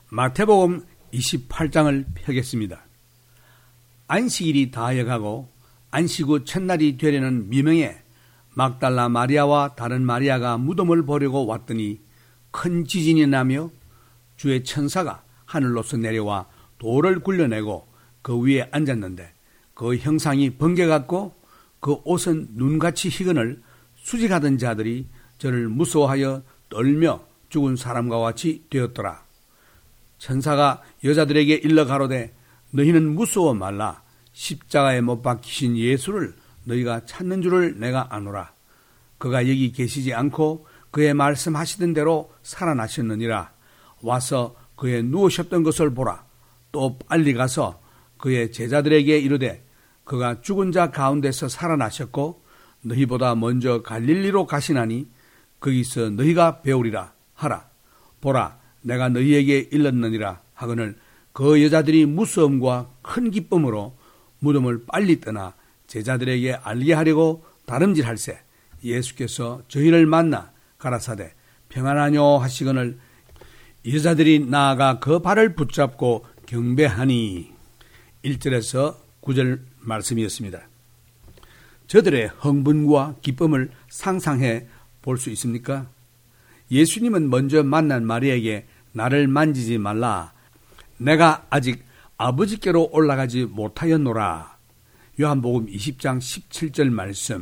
마태복음 28장을 펴겠습니다. 안식일이 다하여가고 안식 후 첫날이 되려는 미명에 막달라 마리아와 다른 마리아가 무덤을 보려고 왔더니 큰 지진이 나며 주의 천사가 하늘로서 내려와 돌을 굴려내고 그 위에 앉았는데 그 형상이 번개 같고 그 옷은 눈같이 희건을 수직하던 자들이 저를 무서워하여 떨며 죽은 사람과 같이 되었더라. 천사가 여자들에게 일러 가로되 너희는 무서워 말라. 십자가에 못 박히신 예수를 너희가 찾는 줄을 내가 아노라. 그가 여기 계시지 않고 그의 말씀하시던 대로 살아나셨느니라. 와서 그의 누우셨던 것을 보라. 또 빨리 가서 그의 제자들에게 이르되 그가 죽은 자 가운데서 살아나셨고 너희보다 먼저 갈릴리로 가시나니 거기서 너희가 배우리라 하라. 보라, 내가 너희에게 일렀느니라 하거늘 그 여자들이 무서움과 큰 기쁨으로 무덤을 빨리 떠나 제자들에게 알게 하려고 다름질할세 예수께서 저희를 만나 가라사대 평안하뇨 하시거늘 여자들이 나아가 그 발을 붙잡고 경배하니. 1절에서 9절 말씀이었습니다. 저들의 흥분과 기쁨을 상상해 볼 수 있습니까? 예수님은 먼저 만난 마리아에게 나를 만지지 말라. 내가 아직 아버지께로 올라가지 못하였노라. 요한복음 20장 17절 말씀.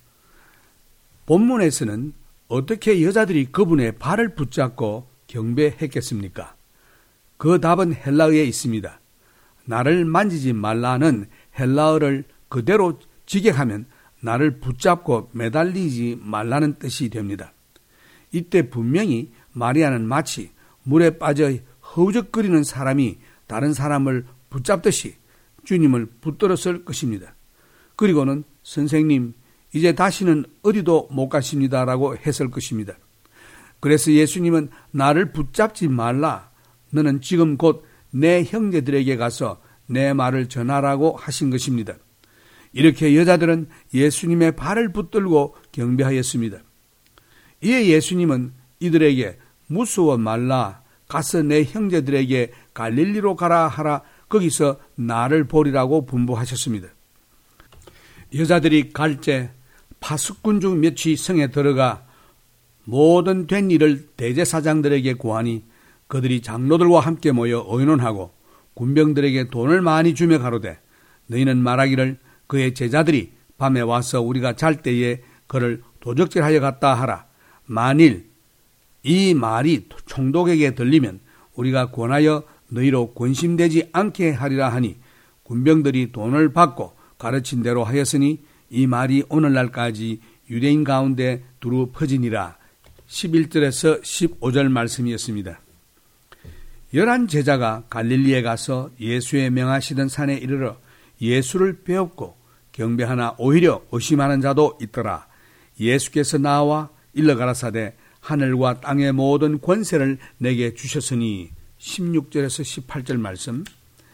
본문에서는 어떻게 여자들이 그분의 발을 붙잡고 경배했겠습니까? 그 답은 헬라어에 있습니다. 나를 만지지 말라는 헬라어를 그대로 직역하면 나를 붙잡고 매달리지 말라는 뜻이 됩니다. 이때 분명히 마리아는 마치 물에 빠져 허우적거리는 사람이 다른 사람을 붙잡듯이 주님을 붙들었을 것입니다. 그리고는 선생님, 이제 다시는 어디도 못 가십니다라고 했을 것입니다. 그래서 예수님은 나를 붙잡지 말라. 너는 지금 곧 내 형제들에게 가서 내 말을 전하라고 하신 것입니다. 이렇게 여자들은 예수님의 발을 붙들고 경배하였습니다. 이에 예수님은 이들에게 무서워 말라. 가서 내 형제들에게 갈릴리로 가라 하라. 거기서 나를 보리라고 분부하셨습니다. 여자들이 갈째 파수꾼 중 몇이 성에 들어가 모든 된 일을 대제사장들에게 고하니 그들이 장로들과 함께 모여 의논하고 군병들에게 돈을 많이 주며 가로되 너희는 말하기를 그의 제자들이 밤에 와서 우리가 잘 때에 그를 도적질하여 갔다 하라. 만일 이 말이 총독에게 들리면 우리가 권하여 너희로 권심되지 않게 하리라 하니 군병들이 돈을 받고 가르친 대로 하였으니 이 말이 오늘날까지 유대인 가운데 두루 퍼지니라. 11절에서 15절 말씀이었습니다. 11 제자가 갈릴리에 가서 예수의 명하시던 산에 이르러 예수를 배웠고 경배하나 오히려 의심하는 자도 있더라. 예수께서 나와 일러 가라사대 하늘과 땅의 모든 권세를 내게 주셨으니. 16절에서 18절 말씀.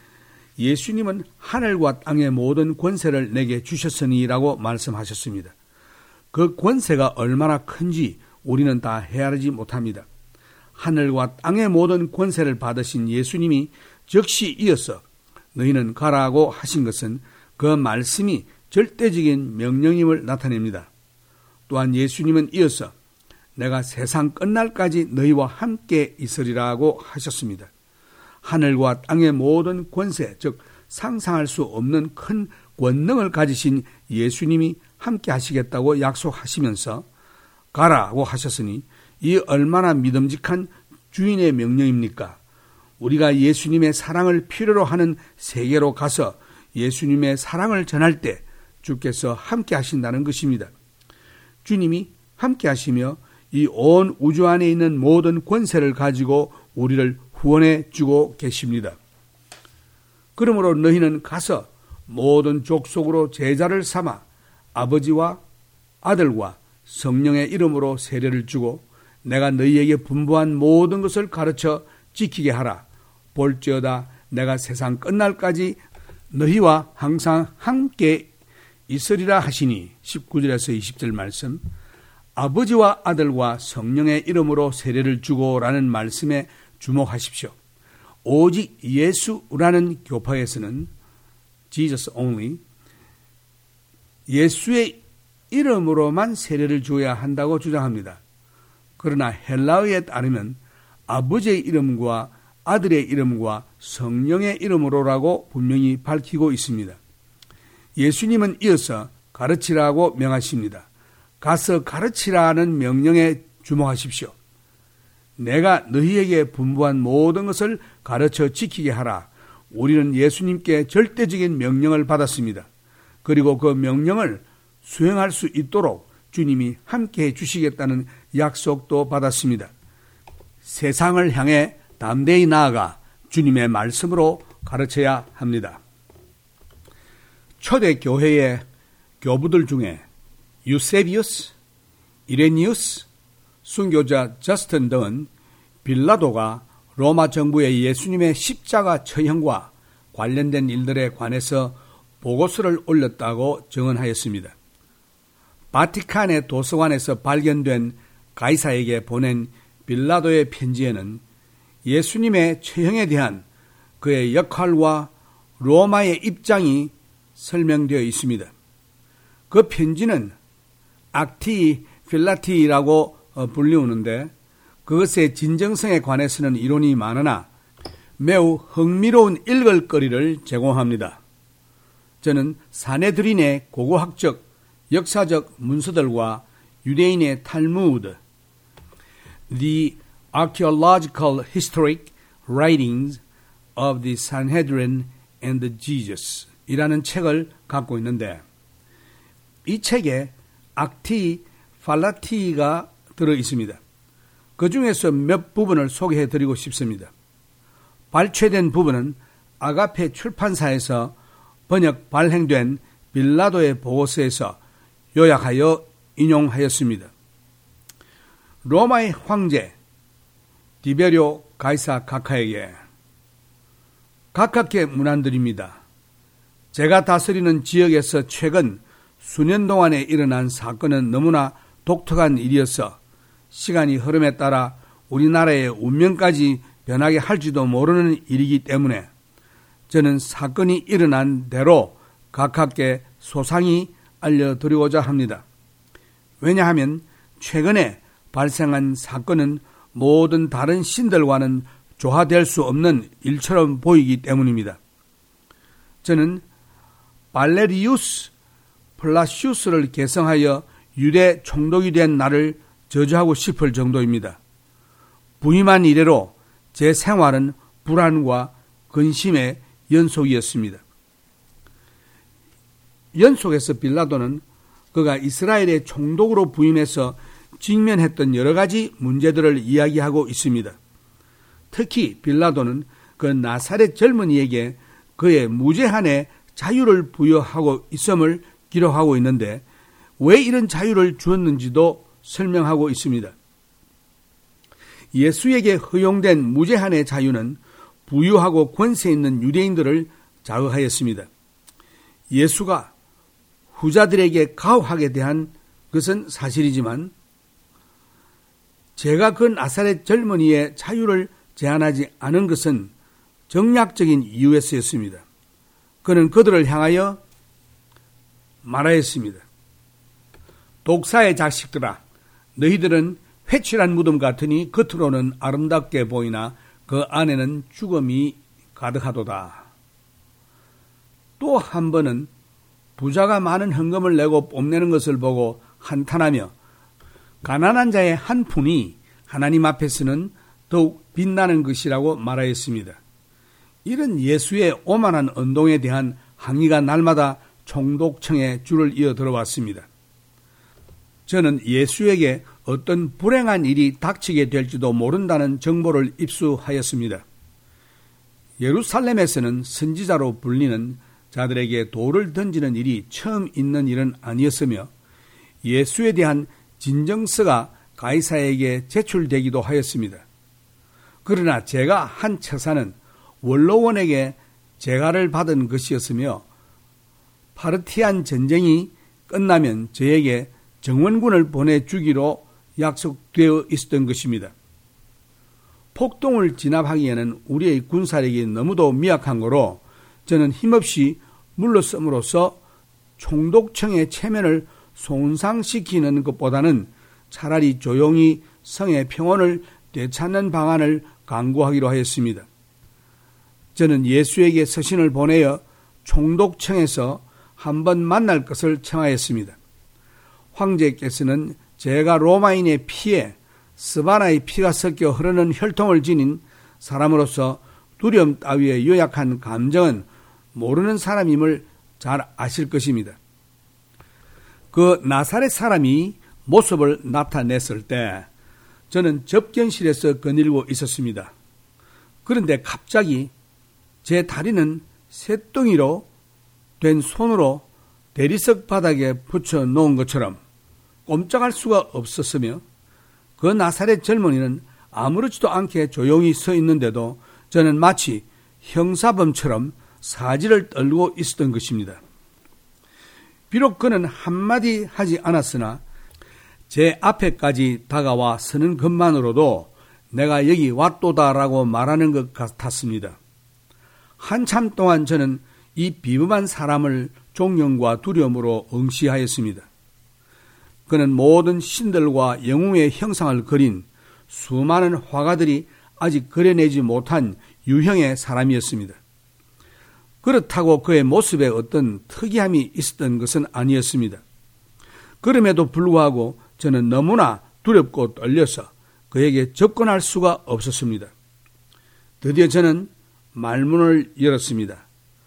예수님은 하늘과 땅의 모든 권세를 내게 주셨으니라고 말씀하셨습니다. 그 권세가 얼마나 큰지 우리는 다 헤아리지 못합니다. 하늘과 땅의 모든 권세를 받으신 예수님이 즉시 이어서 너희는 가라고 하신 것은 그 말씀이 절대적인 명령임을 나타냅니다. 또한 예수님은 이어서 내가 세상 끝날까지 너희와 함께 있으리라고 하셨습니다. 하늘과 땅의 모든 권세, 즉 상상할 수 없는 큰 권능을 가지신 예수님이 함께 하시겠다고 약속하시면서 가라고 하셨으니 이 얼마나 믿음직한 주인의 명령입니까? 우리가 예수님의 사랑을 필요로 하는 세계로 가서 예수님의 사랑을 전할 때 주께서 함께 하신다는 것입니다. 주님이 함께 하시며 이 온 우주 안에 있는 모든 권세를 가지고 우리를 후원해 주고 계십니다. 그러므로 너희는 가서 모든 족속으로 제자를 삼아 아버지와 아들과 성령의 이름으로 세례를 주고 내가 너희에게 분부한 모든 것을 가르쳐 지키게 하라. 볼지어다 내가 세상 끝날까지 너희와 항상 함께 있으리라 하시니. 19절에서 20절 말씀. 아버지와 아들과 성령의 이름으로 세례를 주고라는 말씀에 주목하십시오. 오직 예수라는 교파에서는 Jesus only, 예수의 이름으로만 세례를 줘야 한다고 주장합니다. 그러나 헬라어에 따르면 아버지의 이름과 아들의 이름과 성령의 이름으로라고 분명히 밝히고 있습니다. 예수님은 이어서 가르치라고 명하십니다. 가서 가르치라는 명령에 주목하십시오. 내가 너희에게 분부한 모든 것을 가르쳐 지키게 하라. 우리는 예수님께 절대적인 명령을 받았습니다. 그리고 그 명령을 수행할 수 있도록 주님이 함께해 주시겠다는 약속도 받았습니다. 세상을 향해 담대히 나아가 주님의 말씀으로 가르쳐야 합니다. 초대 교회의 교부들 중에 유세비우스, 이레니우스, 순교자 저스틴 등은 빌라도가 로마 정부의 예수님의 십자가 처형과 관련된 일들에 관해서 보고서를 올렸다고 증언하였습니다. 바티칸의 도서관에서 발견된 가이사에게 보낸 빌라도의 편지에는 예수님의 처형에 대한 그의 역할과 로마의 입장이 설명되어 있습니다. 그 편지는 악티 필라티라고 불리우는데 그것의 진정성에 관해서는 이론이 많으나 매우 흥미로운 읽을거리를 제공합니다. 저는 사네드린의 고고학적, 역사적 문서들과 유대인의 탈무드, The Archaeological Historic Writings of the Sanhedrin and Jesus 이라는 책을 갖고 있는데 이 책에 악티, 팔라티가 들어 있습니다. 그 중에서 몇 부분을 소개해 드리고 싶습니다. 발췌된 부분은 아가페 출판사에서 번역 발행된 빌라도의 보고서에서 요약하여 인용하였습니다. 로마의 황제 디베리오 가이사 각하에게 가깝게 문안드립니다. 제가 다스리는 지역에서 최근 수년 동안에 일어난 사건은 너무나 독특한 일이어서 시간이 흐름에 따라 우리나라의 운명까지 변하게 할지도 모르는 일이기 때문에 저는 사건이 일어난 대로 각하께 소상히 알려드리고자 합니다. 왜냐하면 최근에 발생한 사건은 모든 다른 신들과는 조화될 수 없는 일처럼 보이기 때문입니다. 저는 발레리우스 플라시우스를 계승하여 유대 총독이 된 나를 저주하고 싶을 정도입니다. 부임한 이래로 제 생활은 불안과 근심의 연속이었습니다. 연속에서 빌라도는 그가 이스라엘의 총독으로 부임해서 직면했던 여러 가지 문제들을 이야기하고 있습니다. 특히 빌라도는 그 나사렛 젊은이에게 그의 무제한의 자유를 부여하고 있음을 기록하고 있는데 왜 이런 자유를 주었는지도 설명하고 있습니다. 예수에게 허용된 무제한의 자유는 부유하고 권세 있는 유대인들을 자극하였습니다. 예수가 후자들에게 가혹하게 대한 것은 사실이지만 제가 그 나사렛 젊은이의 자유를 제한하지 않은 것은 정략적인 이유에서였습니다. 그는 그들을 향하여 말하였습니다. 독사의 자식들아, 너희들은 회칠한 무덤 같으니 겉으로는 아름답게 보이나 그 안에는 죽음이 가득하도다. 또 한 번은 부자가 많은 헌금을 내고 뽐내는 것을 보고 한탄하며 가난한 자의 한 푼이 하나님 앞에서는 더욱 빛나는 것이라고 말하였습니다. 이런 예수의 오만한 언동에 대한 항의가 날마다 총독청에 줄을 이어 들어왔습니다. 저는 예수에게 어떤 불행한 일이 닥치게 될지도 모른다는 정보를 입수하였습니다. 예루살렘에서는 선지자로 불리는 자들에게 돌을 던지는 일이 처음 있는 일은 아니었으며 예수에 대한 진정서가 가이사에게 제출되기도 하였습니다. 그러나 제가 한 처사는 원로원에게 재가를 받은 것이었으며 파르티안 전쟁이 끝나면 저에게 정원군을 보내주기로 약속되어 있었던 것입니다. 폭동을 진압하기에는 우리의 군사력이 너무도 미약한 거로 저는 힘없이 물러섬으로써 총독청의 체면을 손상시키는 것보다는 차라리 조용히 성의 평온을 되찾는 방안을 강구하기로 하였습니다. 저는 예수에게 서신을 보내어 총독청에서 한번 만날 것을 청하였습니다. 황제께서는 제가 로마인의 피에 스바나의 피가 섞여 흐르는 혈통을 지닌 사람으로서 두려움 따위의 요약한 감정은 모르는 사람임을 잘 아실 것입니다. 그 나사렛 사람이 모습을 나타냈을 때 저는 접견실에서 거닐고 있었습니다. 그런데 갑자기 제 다리는 쇳덩이로 된 손으로 대리석 바닥에 붙여 놓은 것처럼 꼼짝할 수가 없었으며 그 나사렛 젊은이는 아무렇지도 않게 조용히 서 있는데도 저는 마치 형사범처럼 사지를 떨고 있었던 것입니다. 비록 그는 한마디 하지 않았으나 제 앞에까지 다가와 서는 것만으로도 내가 여기 왔도다라고 말하는 것 같았습니다. 한참 동안 저는 이 비범한 사람을 존경과 두려움으로 응시하였습니다. 그는 모든 신들과 영웅의 형상을 그린 수많은 화가들이 아직 그려내지 못한 유형의 사람이었습니다. 그렇다고 그의 모습에 어떤 특이함이 있었던 것은 아니었습니다. 그럼에도 불구하고 저는 너무나 두렵고 떨려서 그에게 접근할 수가 없었습니다. 드디어 저는 말문을 열었습니다.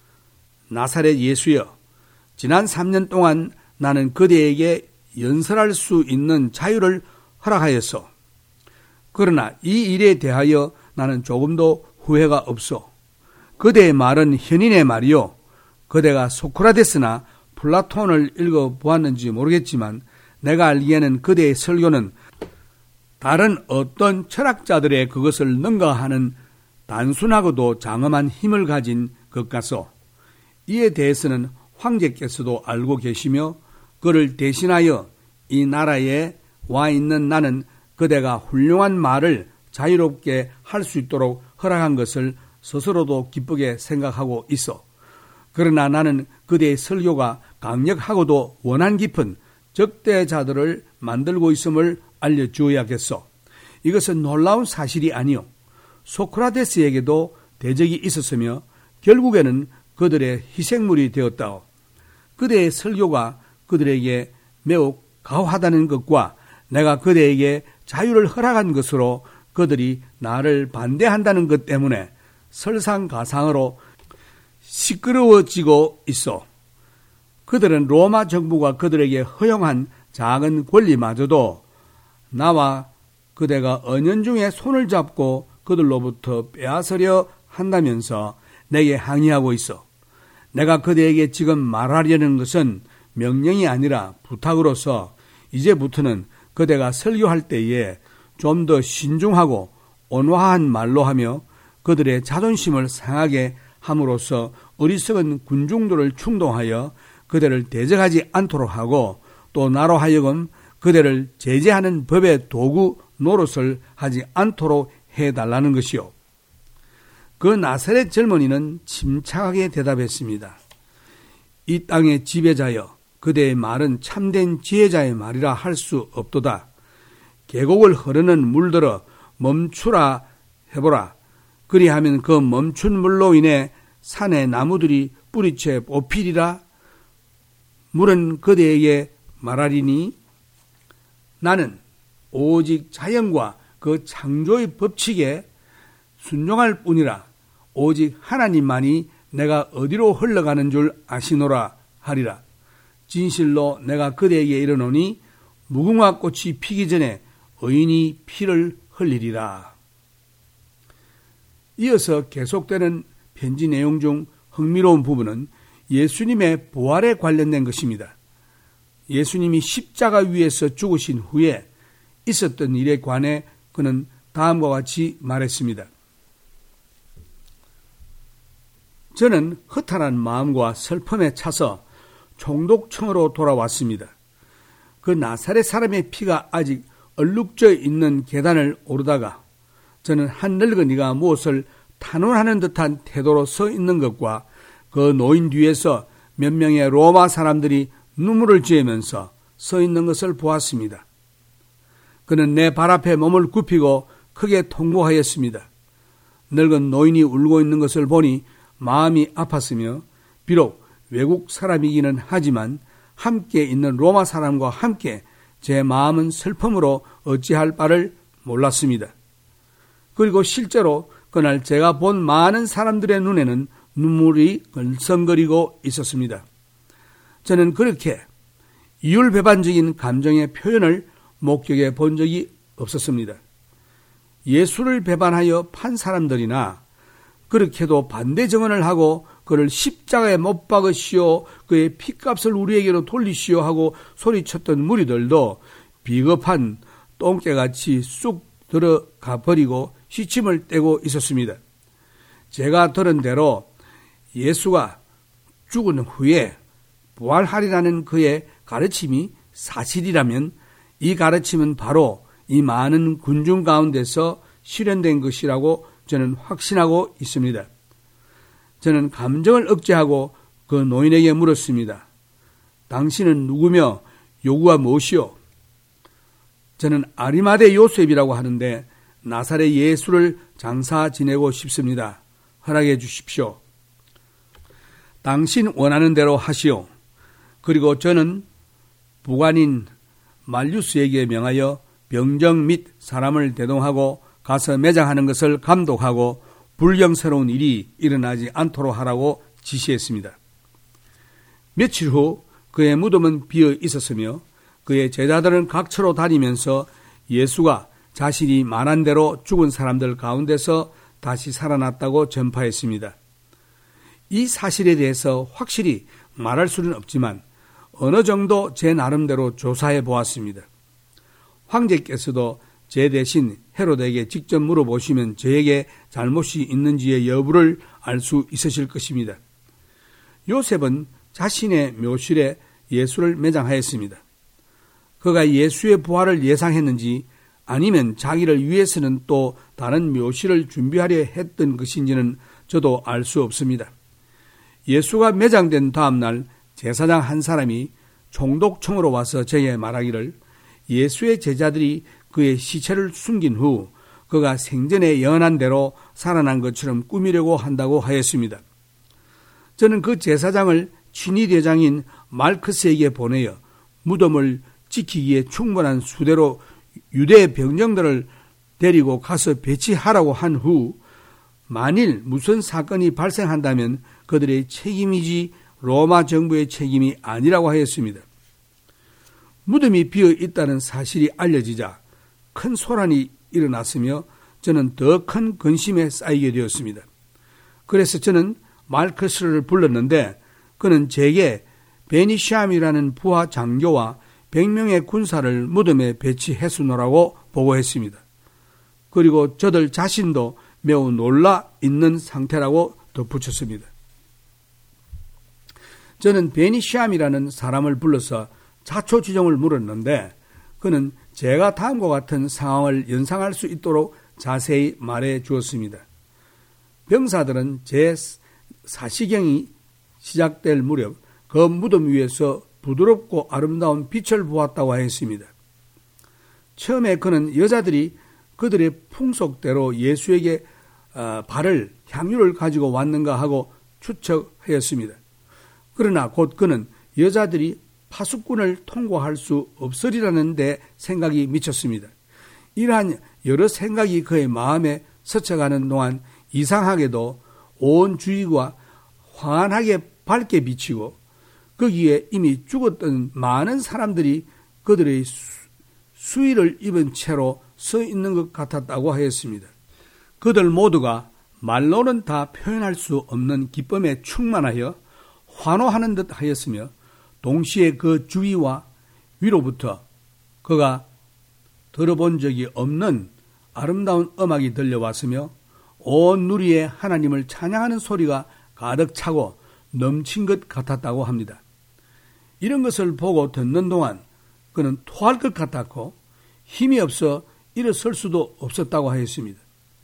나사렛 예수여, 지난 3년 동안 나는 그대에게 연설할 수 있는 자유를 허락하였소. 그러나 이 일에 대하여 나는 조금도 후회가 없소. 그대의 말은 현인의 말이요. 그대가 소크라테스나 플라톤을 읽어보았는지 모르겠지만 내가 알기에는 그대의 설교는 다른 어떤 철학자들의 그것을 능가하는 단순하고도 장엄한 힘을 가진 것 같소. 이에 대해서는 황제께서도 알고 계시며 그를 대신하여 이 나라에 와 있는 나는 그대가 훌륭한 말을 자유롭게 할 수 있도록 허락한 것을 스스로도 기쁘게 생각하고 있어. 그러나 나는 그대의 설교가 강력하고도 원한 깊은 적대자들을 만들고 있음을 알려주어야겠소. 이것은 놀라운 사실이 아니오. 소크라테스에게도 대적이 있었으며 결국에는 그들의 희생물이 되었다오. 그대의 설교가 그들에게 매우 가혹하다는 것과 내가 그대에게 자유를 허락한 것으로 그들이 나를 반대한다는 것 때문에 설상가상으로 시끄러워지고 있어. 그들은 로마 정부가 그들에게 허용한 작은 권리마저도 나와 그대가 은연중에 손을 잡고 그들로부터 빼앗으려 한다면서 내게 항의하고 있어. 내가 그대에게 지금 말하려는 것은 명령이 아니라 부탁으로서 이제부터는 그대가 설교할 때에 좀 더 신중하고 온화한 말로 하며 그들의 자존심을 상하게 함으로써 어리석은 군중들을 충동하여 그들을 대적하지 않도록 하고 또 나로 하여금 그들을 제재하는 법의 도구 노릇을 하지 않도록 해달라는 것이요. 그 나사렛 젊은이는 침착하게 대답했습니다. 이 땅의 지배자여, 그대의 말은 참된 지혜자의 말이라 할 수 없도다. 계곡을 흐르는 물들어 멈추라 해보라. 그리하면 그 멈춘 물로 인해 산의 나무들이 뿌리채 뽑히리라. 물은 그대에게 말하리니 나는 오직 자연과 그 창조의 법칙에 순종할 뿐이라. 오직 하나님만이 내가 어디로 흘러가는 줄 아시노라 하리라. 진실로 내가 그대에게 이르노니 무궁화 꽃이 피기 전에 의인이 피를 흘리리라. 이어서 계속되는 편지 내용 중 흥미로운 부분은 예수님의 부활에 관련된 것입니다. 예수님이 십자가 위에서 죽으신 후에 있었던 일에 관해 그는 다음과 같이 말했습니다. 저는 허탈한 마음과 슬픔에 차서 총독청으로 돌아왔습니다. 그 나사렛 사람의 피가 아직 얼룩져 있는 계단을 오르다가 저는 한 늙은이가 무엇을 탄원하는 듯한 태도로 서 있는 것과 그 노인 뒤에서 몇 명의 로마 사람들이 눈물을 쥐으면서 서 있는 것을 보았습니다. 그는 내 발 앞에 몸을 굽히고 크게 통곡하였습니다. 늙은 노인이 울고 있는 것을 보니 마음이 아팠으며 비록 외국 사람이기는 하지만 함께 있는 로마 사람과 함께 제 마음은 슬픔으로 어찌할 바를 몰랐습니다. 그리고 실제로 그날 제가 본 많은 사람들의 눈에는 눈물이 걸성거리고 있었습니다. 저는 그렇게 이율배반적인 감정의 표현을 목격해 본 적이 없었습니다. 예수를 배반하여 판 사람들이나 그렇게도 반대 정언을 하고 그를 십자가에 못 박으시오, 그의 피값을 우리에게로 돌리시오 하고 소리쳤던 무리들도 비겁한 똥개같이 쑥 들어가 버리고 시침을 떼고 있었습니다. 제가 들은 대로 예수가 죽은 후에 부활하리라는 그의 가르침이 사실이라면 이 가르침은 바로 이 많은 군중 가운데서 실현된 것이라고 저는 확신하고 있습니다. 저는 감정을 억제하고 그 노인에게 물었습니다. 당신은 누구며 요구가 무엇이오? 저는 아리마대 요셉이라고 하는데 나사렛 예수를 장사 지내고 싶습니다. 허락해 주십시오. 당신 원하는 대로 하시오. 그리고 저는 부관인 말류스에게 명하여 병정 및 사람을 대동하고 가서 매장하는 것을 감독하고 불경스러운 일이 일어나지 않도록 하라고 지시했습니다. 며칠 후 그의 무덤은 비어 있었으며 그의 제자들은 각처로 다니면서 예수가 자신이 말한 대로 죽은 사람들 가운데서 다시 살아났다고 전파했습니다. 이 사실에 대해서 확실히 말할 수는 없지만 어느 정도 제 나름대로 조사해 보았습니다. 황제께서도 제 대신 헤로데에게 직접 물어보시면 저에게 잘못이 있는지의 여부를 알 수 있으실 것입니다. 요셉은 자신의 묘실에 예수를 매장하였습니다. 그가 예수의 부활을 예상했는지 아니면 자기를 위해서는 또 다른 묘실을 준비하려 했던 것인지는 저도 알 수 없습니다. 예수가 매장된 다음 날 제사장 한 사람이 총독청으로 와서 저에게 말하기를 예수의 제자들이 그의 시체를 숨긴 후 그가 생전에 예언한 대로 살아난 것처럼 꾸미려고 한다고 하였습니다. 저는 그 제사장을 친위대장인 말크스에게 보내어 무덤을 지키기에 충분한 수대로 유대 병정들을 데리고 가서 배치하라고 한 후 만일 무슨 사건이 발생한다면 그들의 책임이지 로마 정부의 책임이 아니라고 하였습니다. 무덤이 비어 있다는 사실이 알려지자 큰 소란이 일어났으며 저는 더 큰 근심에 쌓이게 되었습니다. 그래서 저는 말크스를 불렀는데 그는 제게 베니시암이라는 부하 장교와 100명의 군사를 무덤에 배치해수노라고 보고했습니다. 그리고 저들 자신도 매우 놀라 있는 상태라고 덧붙였습니다. 저는 베니시암이라는 사람을 불러서 자초지종을 물었는데 그는 제가 다음과 같은 상황을 연상할 수 있도록 자세히 말해 주었습니다. 병사들은 제 사시경이 시작될 무렵 그 무덤 위에서 부드럽고 아름다운 빛을 보았다고 하였습니다. 처음에 그는 여자들이 그들의 풍속대로 예수에게 발을 향유를 가지고 왔는가 하고 추측하였습니다. 그러나 곧 그는 여자들이 파수꾼을 통과할 수 없으리라는 데 생각이 미쳤습니다. 이러한 여러 생각이 그의 마음에 스쳐가는 동안 이상하게도 온 주위가 환하게 밝게 비치고 거기에 이미 죽었던 많은 사람들이 그들의 수의를 입은 채로 서 있는 것 같았다고 하였습니다. 그들 모두가 말로는 다 표현할 수 없는 기쁨에 충만하여 환호하는 듯 하였으며 동시에 그 주위와 위로부터 그가 들어본 적이 없는 아름다운 음악이 들려왔으며 온 누리에 하나님을 찬양하는 소리가 가득 차고 넘친 것 같았다고 합니다. 이런 것을 보고 듣는 동안 그는 토할 것 같았고 힘이 없어 일어설 수도 없었다고 하였습니다.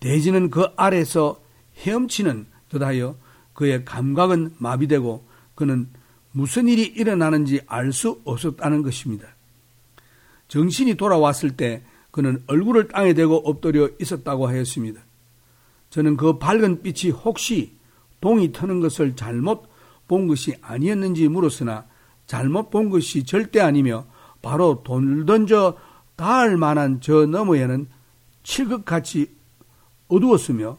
대지는 그 아래에서 헤엄치는 듯하여 그의 감각은 마비되고 그는 무슨 일이 일어나는지 알 수 없었다는 것입니다. 정신이 돌아왔을 때 그는 얼굴을 땅에 대고 엎드려 있었다고 하였습니다. 저는 그 밝은 빛이 혹시 동이 트는 것을 잘못 본 것이 아니었는지 물었으나 잘못 본 것이 절대 아니며 바로 돌 던져 닿을 만한 저 너머에는 칠흑같이 어두웠으며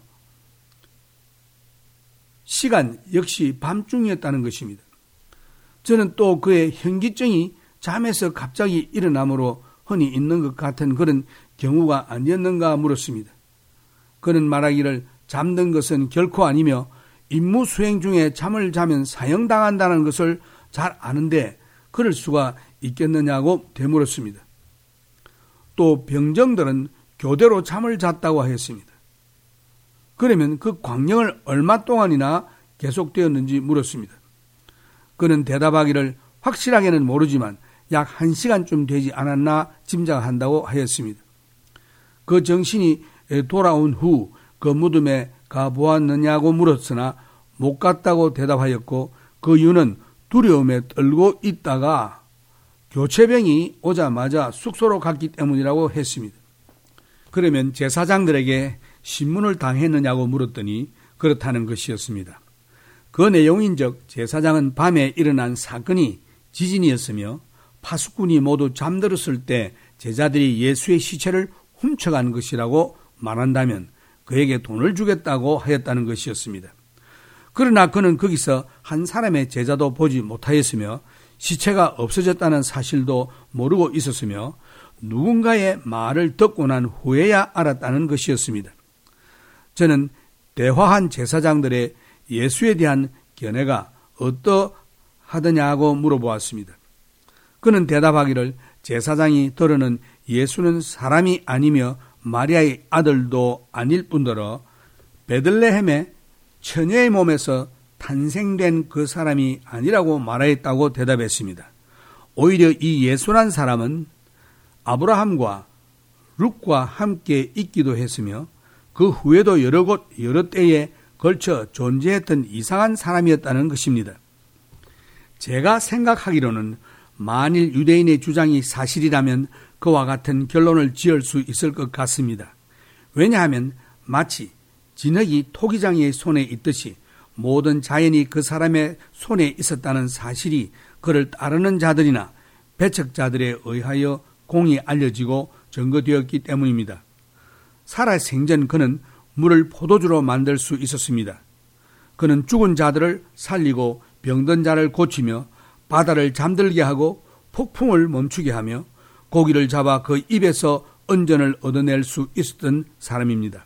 시간 역시 밤중이었다는 것입니다. 저는 또 그의 현기증이 잠에서 갑자기 일어남으로 흔히 있는 것 같은 그런 경우가 아니었는가 물었습니다. 그는 말하기를 잠든 것은 결코 아니며 임무 수행 중에 잠을 자면 사형당한다는 것을 잘 아는데 그럴 수가 있겠느냐고 되물었습니다. 또 병정들은 교대로 잠을 잤다고 하였습니다. 그러면 그 광경을 얼마 동안이나 계속되었는지 물었습니다. 그는 대답하기를 확실하게는 모르지만 약 1시간쯤 되지 않았나 짐작한다고 하였습니다. 그 정신이 돌아온 후 그 무덤에 가보았느냐고 물었으나 못 갔다고 대답하였고 그 이유는 두려움에 떨고 있다가 교체병이 오자마자 숙소로 갔기 때문이라고 했습니다. 그러면 제사장들에게 신문을 당했느냐고 물었더니 그렇다는 것이었습니다. 그 내용인즉 제사장은 밤에 일어난 사건이 지진이었으며 파수꾼이 모두 잠들었을 때 제자들이 예수의 시체를 훔쳐간 것이라고 말한다면 그에게 돈을 주겠다고 하였다는 것이었습니다. 그러나 그는 거기서 한 사람의 제자도 보지 못하였으며 시체가 없어졌다는 사실도 모르고 있었으며 누군가의 말을 듣고 난 후에야 알았다는 것이었습니다. 저는 대화한 제사장들의 예수에 대한 견해가 어떠하더냐고 물어보았습니다. 그는 대답하기를 제사장이 들으는 예수는 사람이 아니며 마리아의 아들도 아닐 뿐더러 베들레헴의 처녀의 몸에서 탄생된 그 사람이 아니라고 말하였다고 대답했습니다. 오히려 이 예수란 사람은 아브라함과 룻과 함께 있기도 했으며 그 후에도 여러 곳 여러 때에 걸쳐 존재했던 이상한 사람이었다는 것입니다. 제가 생각하기로는 만일 유대인의 주장이 사실이라면 그와 같은 결론을 지을 수 있을 것 같습니다. 왜냐하면 마치 진흙이 토기장이의 손에 있듯이 모든 자연이 그 사람의 손에 있었다는 사실이 그를 따르는 자들이나 배척자들에 의하여 공히 알려지고 증거되었기 때문입니다. 살아생전 그는 물을 포도주로 만들 수 있었습니다. 그는 죽은 자들을 살리고 병든 자를 고치며 바다를 잠들게 하고 폭풍을 멈추게 하며 고기를 잡아 그 입에서 언전을 얻어낼 수 있었던 사람입니다.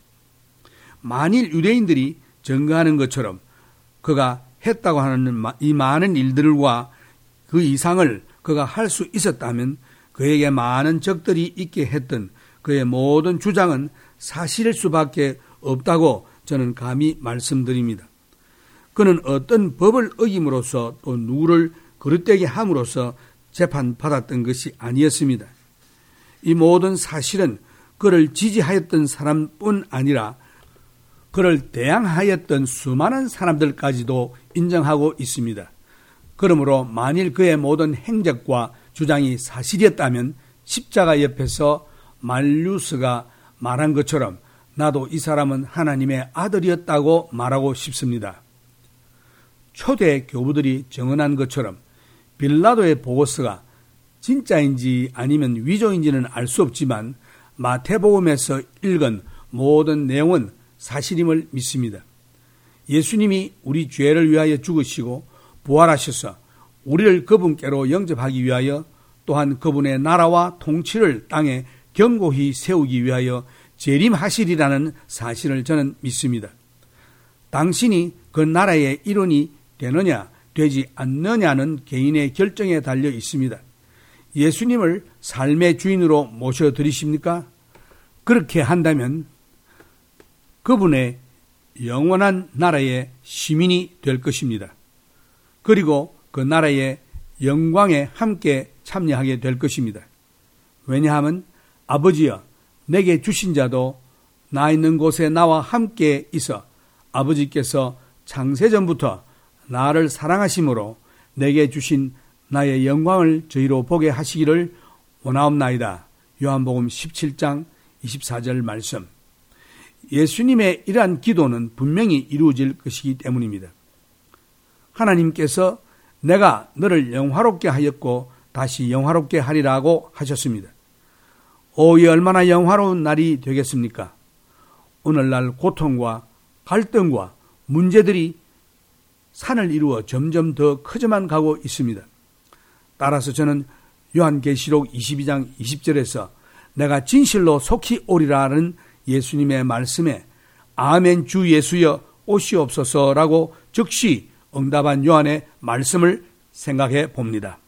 만일 유대인들이 증거하는 것처럼 그가 했다고 하는 이 많은 일들과 그 이상을 그가 할 수 있었다면 그에게 많은 적들이 있게 했던 그의 모든 주장은 사실일 수밖에 없다고 저는 감히 말씀드립니다. 그는 어떤 법을 어김으로써 또 누구를 그릇되게 함으로써 재판받았던 것이 아니었습니다. 이 모든 사실은 그를 지지하였던 사람뿐 아니라 그를 대항하였던 수많은 사람들까지도 인정하고 있습니다. 그러므로 만일 그의 모든 행적과 주장이 사실이었다면 십자가 옆에서 말루스가 말한 것처럼 나도 이 사람은 하나님의 아들이었다고 말하고 싶습니다. 초대 교부들이 증언한 것처럼 빌라도의 보고서가 진짜인지 아니면 위조인지는 알 수 없지만 마태복음에서 읽은 모든 내용은 사실임을 믿습니다. 예수님이 우리 죄를 위하여 죽으시고 부활하셔서 우리를 그분께로 영접하기 위하여 또한 그분의 나라와 통치를 땅에 견고히 세우기 위하여 재림하시리라는 사실을 저는 믿습니다. 당신이 그 나라의 일원이 되느냐 되지 않느냐는 개인의 결정에 달려 있습니다. 예수님을 삶의 주인으로 모셔드리십니까? 그렇게 한다면 그분의 영원한 나라의 시민이 될 것입니다. 그리고 그 나라의 영광에 함께 참여하게 될 것입니다. 왜냐하면 아버지여 내게 주신 자도 나 있는 곳에 나와 함께 있어 아버지께서 창세전부터 나를 사랑하심으로 내게 주신 나의 영광을 저희로 보게 하시기를 원하옵나이다. 요한복음 17장 24절 말씀. 예수님의 이러한 기도는 분명히 이루어질 것이기 때문입니다. 하나님께서 내가 너를 영화롭게 하였고 다시 영화롭게 하리라고 하셨습니다. 이 얼마나 영화로운 날이 되겠습니까? 오늘날 고통과 갈등과 문제들이 산을 이루어 점점 더 커져만 가고 있습니다. 따라서 저는 요한계시록 22장 20절에서 내가 진실로 속히 오리라는 예수님의 말씀에 아멘 주 예수여 오시옵소서라고 즉시 응답한 요한의 말씀을 생각해 봅니다.